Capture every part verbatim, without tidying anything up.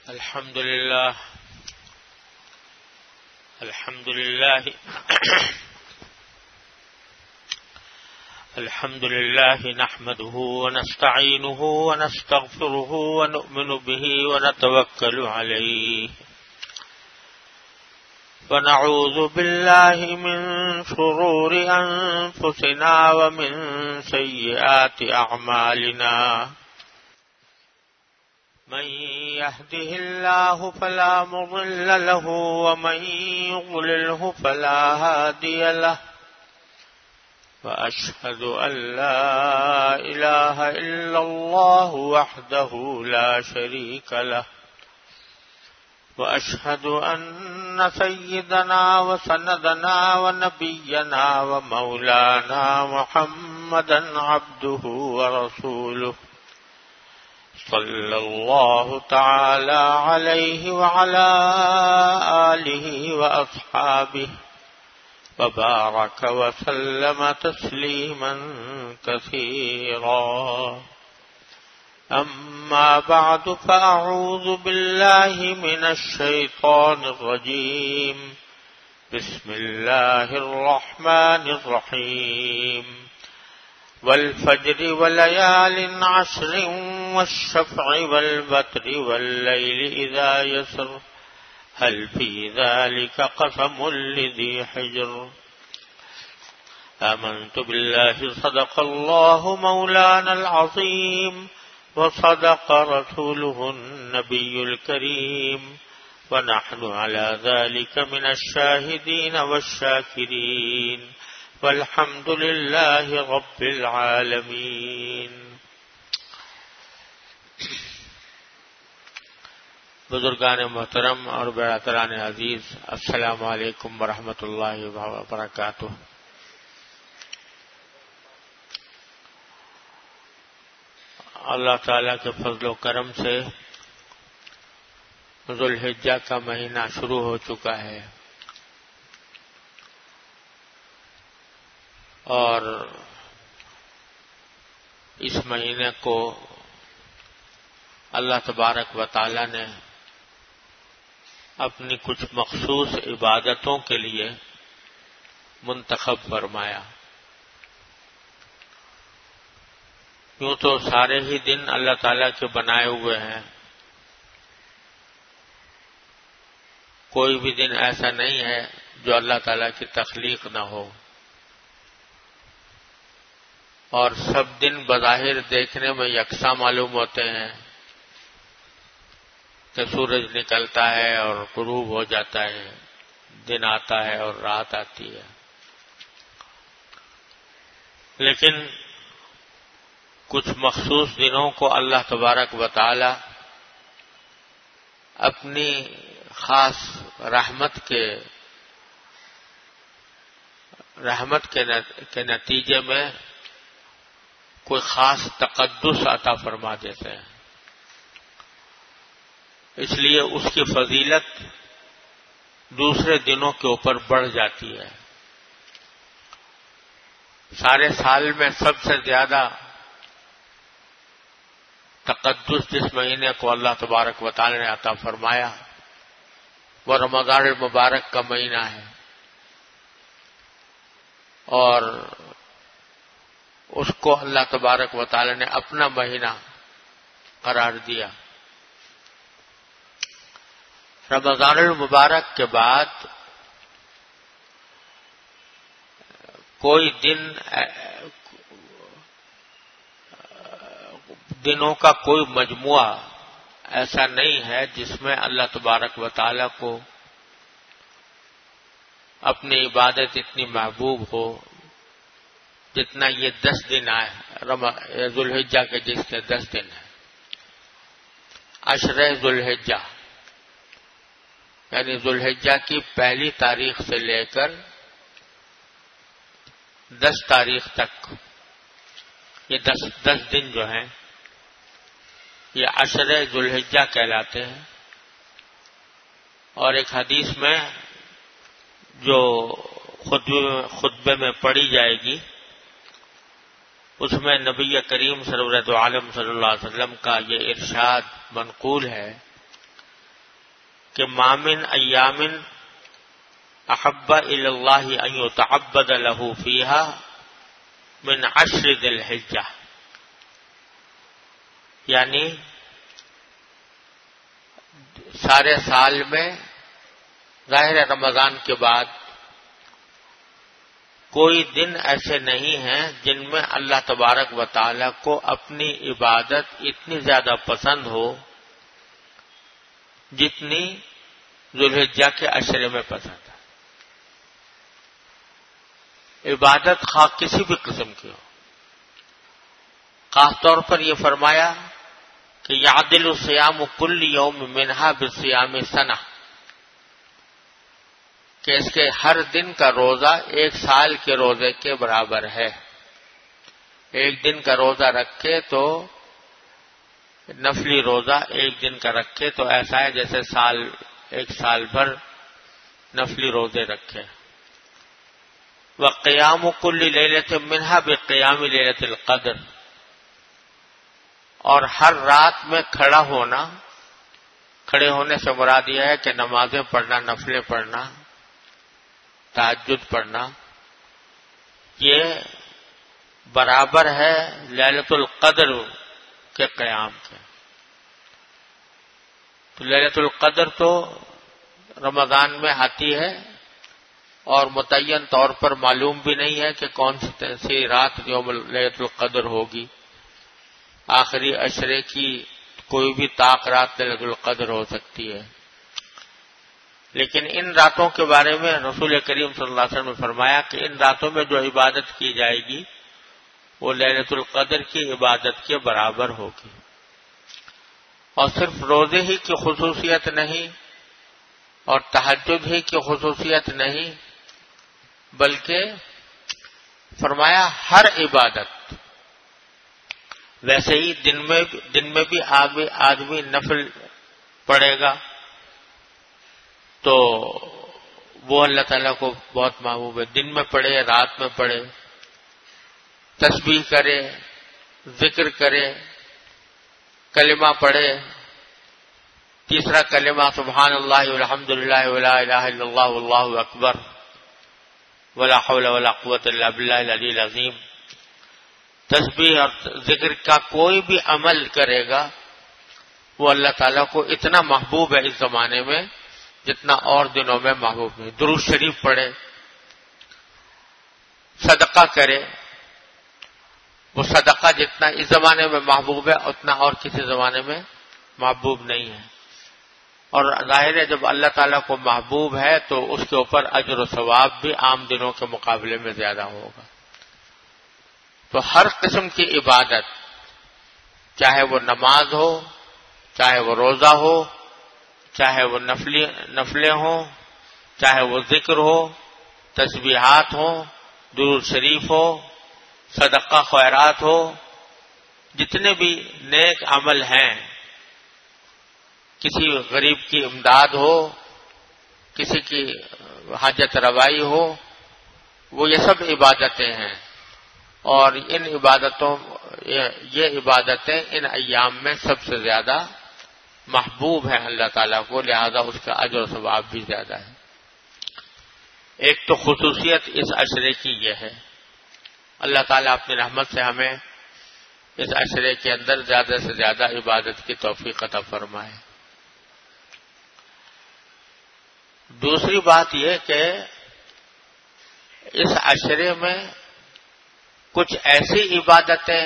الحمد لله الحمد لله الحمد لله نحمده ونستعينه ونستغفره ونؤمن به ونتوكل عليه ونعوذ بالله من شرور أنفسنا ومن سيئات أعمالنا من يهده الله فلا مضل له ومن يضلله فلا هادي له وأشهد أن لا إله إلا الله وحده لا شريك له وأشهد أن سيدنا وسندنا ونبينا ومولانا محمدا عبده ورسوله صلى الله تعالى عليه وعلى آله وأصحابه وبارك وسلم تسليما كثيرا أما بعد فأعوذ بالله من الشيطان الرجيم بسم الله الرحمن الرحيم والفجر وليال عشر والشفع والوتر والليل إذا يسر هل في ذلك قسم لذي حجر آمنت بالله صدق الله مولانا العظيم وصدق رسوله النبي الكريم ونحن على ذلك من الشاهدين والشاكرين والحمد لله رب العالمين. بزرگان محترم اور برادران عزیز، السلام علیکم ورحمۃ اللہ وبرکاتہ. اللہ تعالیٰ کے فضل و کرم سے ذوالحجہ کا مہینہ شروع ہو چکا ہے اور اس مہینے کو اللہ تبارک و تعالی نے اپنی کچھ مخصوص عبادتوں کے لیے منتخب فرمایا. یوں تو سارے ہی دن اللہ تعالیٰ کے بنائے ہوئے ہیں، کوئی بھی دن ایسا نہیں ہے جو اللہ تعالیٰ کی تخلیق نہ ہو، اور سب دن بظاہر دیکھنے میں یکساں معلوم ہوتے ہیں کہ سورج نکلتا ہے اور غروب ہو جاتا ہے، دن آتا ہے اور رات آتی ہے. لیکن کچھ مخصوص دنوں کو اللہ تبارک و تعالی اپنی خاص رحمت کے رحمت کے نتیجے میں کوئی خاص تقدس عطا فرما دیتے ہیں، اس لیے اس کی فضیلت دوسرے دنوں کے اوپر بڑھ جاتی ہے. سارے سال میں سب سے زیادہ تقدس جس مہینے کو اللہ تبارک و تعالی نے عطا فرمایا وہ رمضان المبارک کا مہینہ ہے، اور اس کو اللہ تبارک و تعالی نے اپنا مہینہ قرار دیا. رمضان المبارک کے بعد کوئی دن دنوں کا کوئی مجموعہ ایسا نہیں ہے جس میں اللہ تبارک و تعالی کو اپنی عبادت اتنی محبوب ہو جتنا یہ دس دن آئے ذوالحجہ کے، جس کے دس دن ہیں. عشرہ ذوالحجہ یعنی ذوالحجہ کی پہلی تاریخ سے لے کر دس تاریخ تک یہ دس دس دن جو ہیں یہ عشرہ ذوالحجہ کہلاتے ہیں. اور ایک حدیث میں جو خطبے میں پڑھی جائے گی اس میں نبی کریم سرورت عالم صلی اللہ علیہ وسلم کا یہ ارشاد منقول ہے کہ ما من ایام احب الی اللہ ان یتعبد له فیہا من عشر ذی الحجہ، یعنی سارے سال میں ظاہر رمضان کے بعد کوئی دن ایسے نہیں ہیں جن میں اللہ تبارک و تعالی کو اپنی عبادت اتنی زیادہ پسند ہو جتنی ذوالحجہ کے عشرے میں پسند ہے۔ عبادت خواہ کسی بھی قسم کی ہو، خاص طور پر یہ فرمایا کہ یعدل صیام کل یوم منہا بصیام سنہ، کہ اس کے ہر دن کا روزہ ایک سال کے روزے کے برابر ہے۔ ایک دن کا روزہ رکھے تو نفلی روزہ ایک دن کا رکھے تو ایسا ہے جیسے سال ایک سال بھر نفلی روزے رکھے۔ وقیام کل لیلۃ منہا بقیام لیلۃ القدر، اور ہر رات میں کھڑا ہونا، کھڑے ہونے سے مراد یہ ہے کہ نمازیں پڑھنا، نفلیں پڑھنا، تہجد پڑھنا، یہ برابر ہے لیلۃ القدر کے قیام کے۔ تو لیلۃ القدر تو رمضان میں آتی ہے اور متعین طور پر معلوم بھی نہیں ہے کہ کون سی رات یوم لیلۃ القدر ہوگی۔ آخری عشرے کی کوئی بھی طاق رات لیلۃ القدر ہو سکتی ہے، لیکن ان راتوں کے بارے میں رسول کریم صلی اللہ علیہ وسلم نے فرمایا کہ ان راتوں میں جو عبادت کی جائے گی وہ لیلۃ القدر کی عبادت کے برابر ہوگی۔ اور صرف روزے ہی کی خصوصیت نہیں اور تہجد ہی کی خصوصیت نہیں، بلکہ فرمایا ہر عبادت، ویسے ہی دن میں دن میں بھی آدمی نفل پڑھے گا تو وہ اللہ تعالیٰ کو بہت محبوب ہے، دن میں پڑھے رات میں پڑھے، تسبیح کرے، ذکر کرے، کلمہ پڑھے، تیسرا کلمہ سبحان اللہ والحمد للہ ولا الہ الا اللہ واللہ اکبر ولا حول ولا قوۃ الا باللہ العلی العظیم۔ تسبیح اور ذکر کا کوئی بھی عمل کرے گا وہ اللہ تعالیٰ کو اتنا محبوب ہے اس زمانے میں جتنا اور دنوں میں محبوب نہیں۔ درود شریف پڑھے، صدقہ کرے، وہ صدقہ جتنا اس زمانے میں محبوب ہے اتنا اور کسی زمانے میں محبوب نہیں ہے۔ اور ظاہر ہے جب اللہ تعالیٰ کو محبوب ہے تو اس کے اوپر اجر و ثواب بھی عام دنوں کے مقابلے میں زیادہ ہوگا۔ تو ہر قسم کی عبادت، چاہے وہ نماز ہو، چاہے وہ روزہ ہو، چاہے وہ نفلی نفلیں ہوں، چاہے وہ ذکر ہو، تسبیحات ہوں، درود شریف ہو، صدقہ خیرات ہو، جتنے بھی نیک عمل ہیں، کسی غریب کی امداد ہو، کسی کی حاجت روائی ہو، وہ یہ سب عبادتیں ہیں۔ اور ان عبادتوں یہ عبادتیں ان ایام میں سب سے زیادہ محبوب ہیں اللہ تعالیٰ کو، لہذا اس کا اجر و ثواب بھی زیادہ ہے۔ ایک تو خصوصیت اس عشرے کی یہ ہے، اللہ تعالیٰ اپنی رحمت سے ہمیں اس عشرے کے اندر زیادہ سے زیادہ عبادت کی توفیق عطا فرمائے۔ دوسری بات یہ کہ اس عشرے میں کچھ ایسی عبادتیں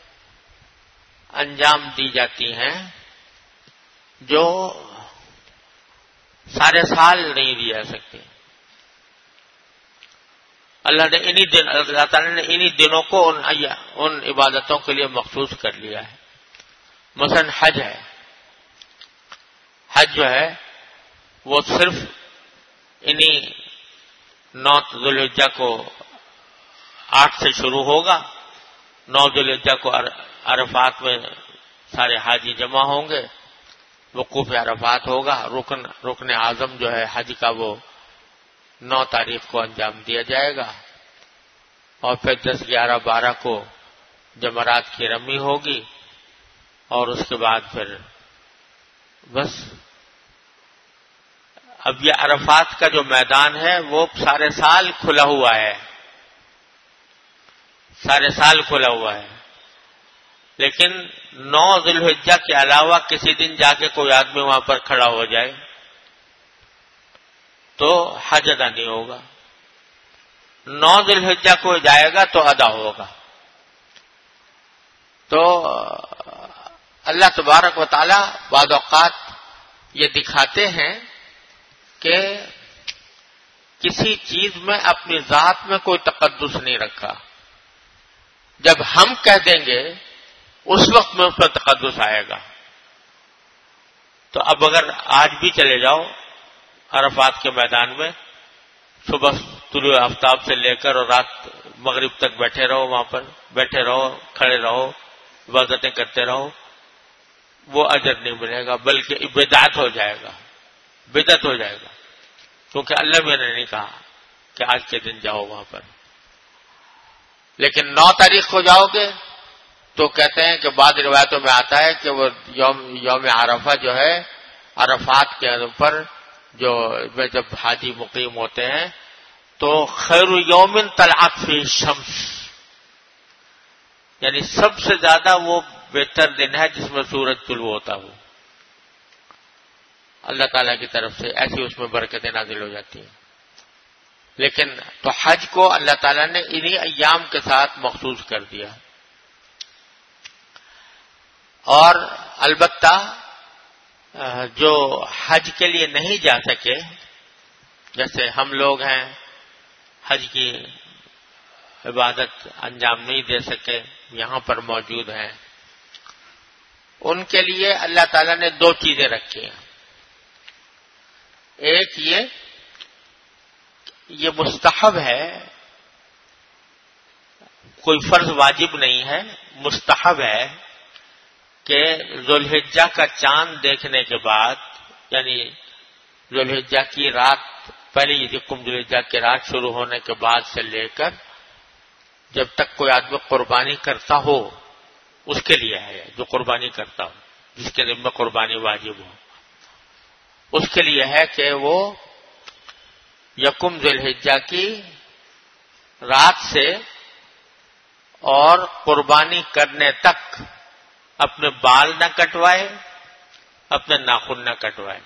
انجام دی جاتی ہیں جو سارے سال نہیں دی جا سکتی۔ اللہ نے انہی دن اللہ تعالیٰ نے انہی دنوں کو ان, ان عبادتوں کے لیے مخصوص کر لیا ہے۔ مثلا حج ہے، حج جو ہے وہ صرف انہی نو ذوالحجہ کو آٹھ سے شروع ہوگا، نو ذوالحجہ کو عرفات میں سارے حاجی جمع ہوں گے، وقوف عرفات ہوگا، رکن رکن اعظم جو ہے حج کا وہ نو تاریخ کو انجام دیا جائے گا، اور پھر دس گیارہ بارہ کو جمرات کی رمی ہوگی، اور اس کے بعد پھر بس اب یہ عرفات کا جو میدان ہے وہ سارے سال کھلا ہوا ہے، سارے سال کھلا ہوا ہے، لیکن نو ذی الحجہ کے علاوہ کسی دن جا کے کوئی آدمی وہاں پر کھڑا ہو جائے تو حج ادا نہیں ہوگا. نو ذی الحجہ کو جائے گا تو ادا ہوگا. تو اللہ تبارک و تعالی بعض اوقات یہ دکھاتے ہیں کہ کسی چیز میں اپنی ذات میں کوئی تقدس نہیں رکھا. جب ہم کہہ دیں گے اس وقت میں اس پر تقدس آئے گا. تو اب اگر آج بھی چلے جاؤ عرفات کے میدان میں، صبح طلوع آفتاب سے لے کر اور رات مغرب تک بیٹھے رہو، وہاں پر بیٹھے رہو، کھڑے رہو، عبادتیں کرتے رہو، وہ اجر نہیں ملے گا، بلکہ بدعت ہو جائے گا، بدعت ہو جائے گا، کیونکہ اللہ میں نے نہیں کہا کہ آج کے دن جاؤ وہاں پر. لیکن نو تاریخ کو جاؤ گے تو کہتے ہیں کہ بعض روایتوں میں آتا ہے کہ وہ یوم یوم عرفہ جو ہے، عرفات کے اوپر جو جب حاجی مقیم ہوتے ہیں تو خیر یوم طلعت فیہ الشمس، یعنی سب سے زیادہ وہ بہتر دن ہے جس میں سورج طلوع ہوتا ہو. اللہ تعالیٰ کی طرف سے ایسی اس میں برکتیں نازل ہو جاتی ہیں. لیکن تو حج کو اللہ تعالیٰ نے انہی ایام کے ساتھ مخصوص کر دیا. اور البتہ جو حج کے لیے نہیں جا سکے، جیسے ہم لوگ ہیں حج کی عبادت انجام نہیں دے سکے، یہاں پر موجود ہیں، ان کے لیے اللہ تعالیٰ نے دو چیزیں رکھی ہیں. ایک یہ یہ مستحب ہے، کوئی فرض واجب نہیں ہے، مستحب ہے کہ ذوالحجہ کا چاند دیکھنے کے بعد، یعنی ذوالحجہ کی رات، پہلی یکم ذوالحجہ کی رات شروع ہونے کے بعد سے لے کر جب تک کوئی آدمی قربانی کرتا ہو، اس کے لیے ہے جو قربانی کرتا ہو، جس کے ذمہ قربانی واجب ہو، اس کے لیے ہے کہ وہ یکم ذوالحجہ کی رات سے اور قربانی کرنے تک اپنے بال نہ کٹوائے، اپنے ناخن نہ کٹوائے.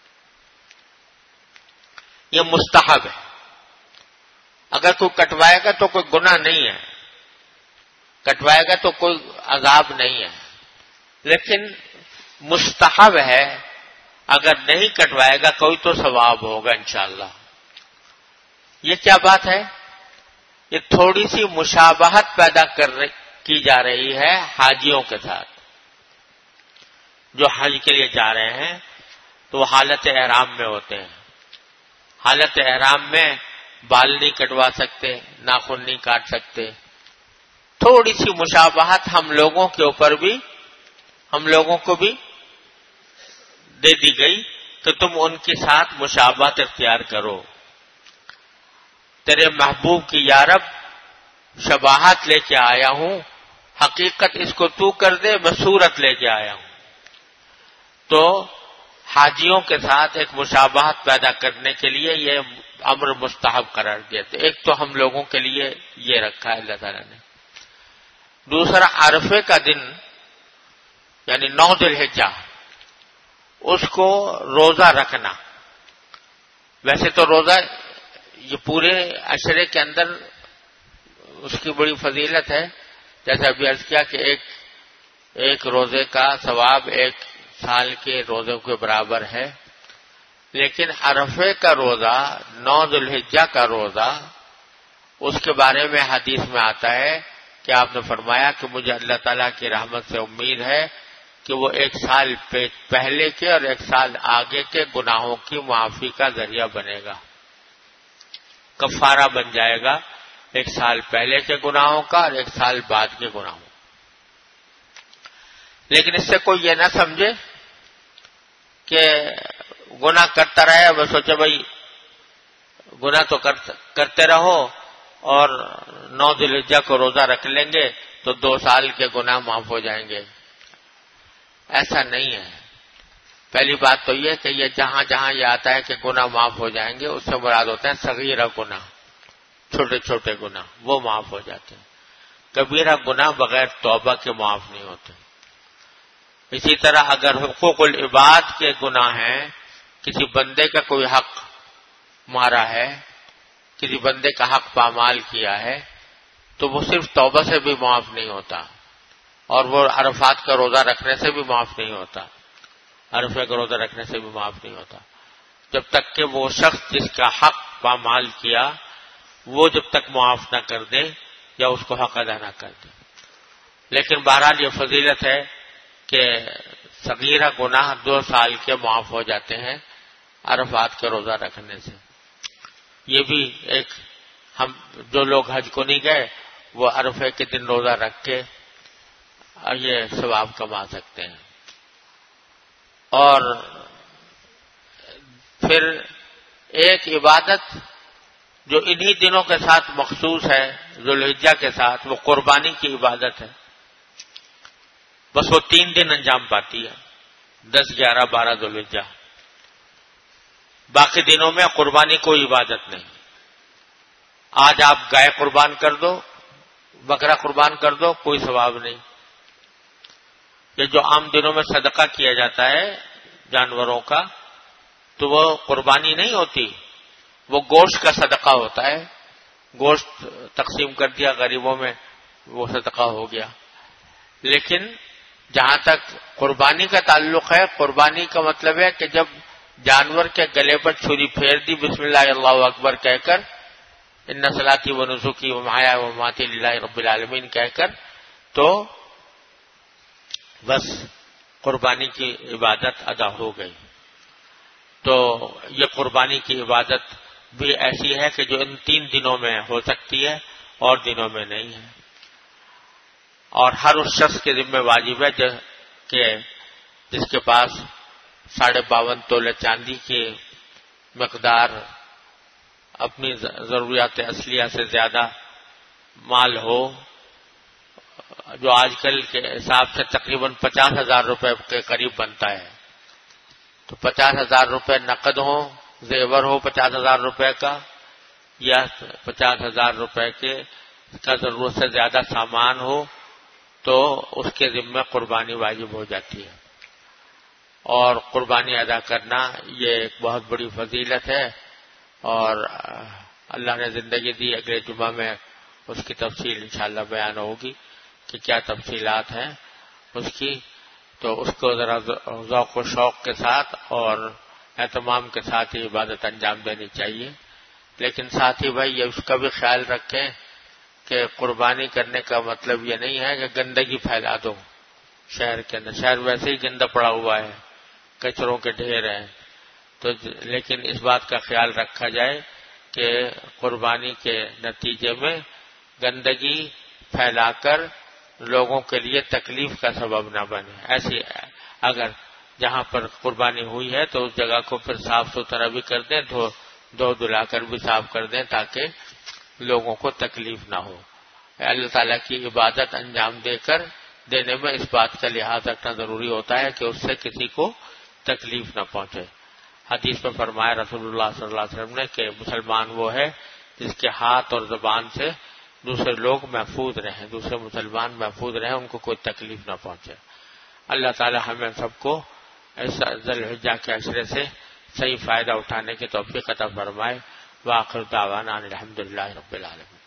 یہ مستحب ہے. اگر کوئی کٹوائے گا تو کوئی گناہ نہیں ہے، کٹوائے گا تو کوئی عذاب نہیں ہے، لیکن مستحب ہے. اگر نہیں کٹوائے گا کوئی تو ثواب ہوگا انشاءاللہ. یہ کیا بات ہے؟ یہ تھوڑی سی مشابہت پیدا کر کی جا رہی ہے حاجیوں کے ساتھ. جو حج کے لیے جا رہے ہیں تو وہ حالت احرام میں ہوتے ہیں. حالت احرام میں بال نہیں کٹوا سکتے، ناخن نہیں کاٹ سکتے. تھوڑی سی مشابہت ہم لوگوں کے اوپر بھی، ہم لوگوں کو بھی دے دی گئی کہ تم ان کے ساتھ مشابہت اختیار کرو. تیرے محبوب کی یارب شباہت لے کے آیا ہوں، حقیقت اس کو تو کر دے، میں صورت لے کے آیا ہوں. تو حاجیوں کے ساتھ ایک مشابہت پیدا کرنے کے لیے یہ امر مستحب قرار دیا تھا. ایک تو ہم لوگوں کے لیے یہ رکھا ہے اللہ تعالیٰ نے. دوسرا عرفے کا دن یعنی نو ذی الحجہ، اس کو روزہ رکھنا. ویسے تو روزہ یہ پورے عشرے کے اندر اس کی بڑی فضیلت ہے، جیسے ابھی عرض کیا کہ ایک ایک روزے کا ثواب ایک سال کے روزوں کے برابر ہے. لیکن عرفے کا روزہ، نو ذی الحجہ کا روزہ، اس کے بارے میں حدیث میں آتا ہے کہ آپ نے فرمایا کہ مجھے اللہ تعالیٰ کی رحمت سے امید ہے کہ وہ ایک سال پہلے کے اور ایک سال آگے کے گناہوں کی معافی کا ذریعہ بنے گا، کفارہ بن جائے گا ایک سال پہلے کے گناہوں کا اور ایک سال بعد کے گناہوں. لیکن اس سے کوئی یہ نہ سمجھے کہ گناہ کرتا رہے، بس سوچے بھائی گناہ تو کرتے رہو اور نو ذی الحجہ کو روزہ رکھ لیں گے تو دو سال کے گناہ معاف ہو جائیں گے. ایسا نہیں ہے. پہلی بات تو یہ کہ یہ جہاں جہاں یہ آتا ہے کہ گناہ معاف ہو جائیں گے، اس سے مراد ہوتے ہیں صغیرہ گناہ، چھوٹے چھوٹے گناہ، وہ معاف ہو جاتے ہیں۔ کبیرہ گناہ بغیر توبہ کے معاف نہیں ہوتے۔ اسی طرح اگر حقوق العباد کے گناہ ہیں، کسی بندے کا کوئی حق مارا ہے، کسی بندے کا حق پامال کیا ہے، تو وہ صرف توبہ سے بھی معاف نہیں ہوتا، اور وہ عرفات کا روزہ رکھنے سے بھی معاف نہیں ہوتا، عرفے کا روزہ رکھنے سے بھی معاف نہیں ہوتا، جب تک کہ وہ شخص جس کا حق پامال کیا وہ جب تک معاف نہ کر دے یا اس کو حق ادا نہ کر دے۔ لیکن بہرحال یہ فضیلت ہے کہ صغیرہ گناہ دو سال کے معاف ہو جاتے ہیں عرفات کا روزہ رکھنے سے۔ یہ بھی ایک، ہم جو لوگ حج کو نہیں گئے وہ عرفے کے دن روزہ رکھ کے یہ ثواب کما سکتے ہیں۔ اور پھر ایک عبادت جو انہی دنوں کے ساتھ مخصوص ہے، ذوالحجہ کے ساتھ، وہ قربانی کی عبادت ہے۔ بس وہ تین دن انجام پاتی ہے، دس گیارہ بارہ ذوالحجہ۔ باقی دنوں میں قربانی کوئی عبادت نہیں۔ آج آپ گائے قربان کر دو، بکرا قربان کر دو، کوئی ثواب نہیں۔ یہ جو عام دنوں میں صدقہ کیا جاتا ہے جانوروں کا، تو وہ قربانی نہیں ہوتی، وہ گوشت کا صدقہ ہوتا ہے۔ گوشت تقسیم کر دیا غریبوں میں، وہ صدقہ ہو گیا۔ لیکن جہاں تک قربانی کا تعلق ہے، قربانی کا مطلب ہے کہ جب جانور کے گلے پر چھری پھیر دی بسم اللہ اللہ اکبر کہہ کر، ان صلاتی و نسکی و محیایا و مماتی للہ رب العالمین کہہ کر، تو بس قربانی کی عبادت ادا ہو گئی۔ تو یہ قربانی کی عبادت بھی ایسی ہے کہ جو ان تین دنوں میں ہو سکتی ہے اور دنوں میں نہیں ہے، اور ہر اس شخص کے ذمہ واجب ہے کہ جس کے پاس ساڑھے باون تولے چاندی کی مقدار اپنی ضروریات اصلیہ سے زیادہ مال ہو، جو آج کل کے حساب سے تقریباً پچاس ہزار روپے کے قریب بنتا ہے، تو پچاس ہزار روپے نقد ہوں، زیور ہو پچاس ہزار روپے کا، یا پچاس ہزار روپے کے کا ضرورت سے زیادہ سامان ہو، تو اس کے ذمہ قربانی واجب ہو جاتی ہے۔ اور قربانی ادا کرنا یہ ایک بہت بڑی فضیلت ہے، اور اللہ نے زندگی دی، اگلے جمعہ میں اس کی تفصیل انشاءاللہ بیان ہوگی کہ کیا تفصیلات ہیں اس کی، تو اس کو ذرا ذوق و شوق کے ساتھ اور اہتمام کے ساتھ ہی عبادت انجام دینی چاہیے۔ لیکن ساتھ ہی بھائی اس کا بھی خیال رکھیں کہ قربانی کرنے کا مطلب یہ نہیں ہے کہ گندگی پھیلا دو شہر کے اندر۔ شہر ویسے ہی گندا پڑا ہوا ہے، کچروں کے ڈھیر ہیں، تو لیکن اس بات کا خیال رکھا جائے کہ قربانی کے نتیجے میں گندگی پھیلا کر لوگوں کے لیے تکلیف کا سبب نہ بنے۔ ایسی اگر جہاں پر قربانی ہوئی ہے تو اس جگہ کو پھر صاف ستھرا بھی کر دیں، دھو دھو دھلا کر بھی صاف کر دیں تاکہ لوگوں کو تکلیف نہ ہو۔ اللہ تعالیٰ کی عبادت انجام دے کر دینے میں اس بات کا لحاظ رکھنا ضروری ہوتا ہے کہ اس سے کسی کو تکلیف نہ پہنچے۔ حدیث میں فرمایا رسول اللہ صلی اللہ علیہ وسلم نے کہ مسلمان وہ ہے جس کے ہاتھ اور زبان سے دوسرے لوگ محفوظ رہیں، دوسرے مسلمان محفوظ رہیں، ان کو کوئی تکلیف نہ پہنچے۔ اللہ تعالی ہمیں سب کو اس ذی الحجہ کے عشرے سے صحیح فائدہ اٹھانے کی توفیق عطا فرمائے۔ وآخر دعوانا الحمدللہ رب العالمین۔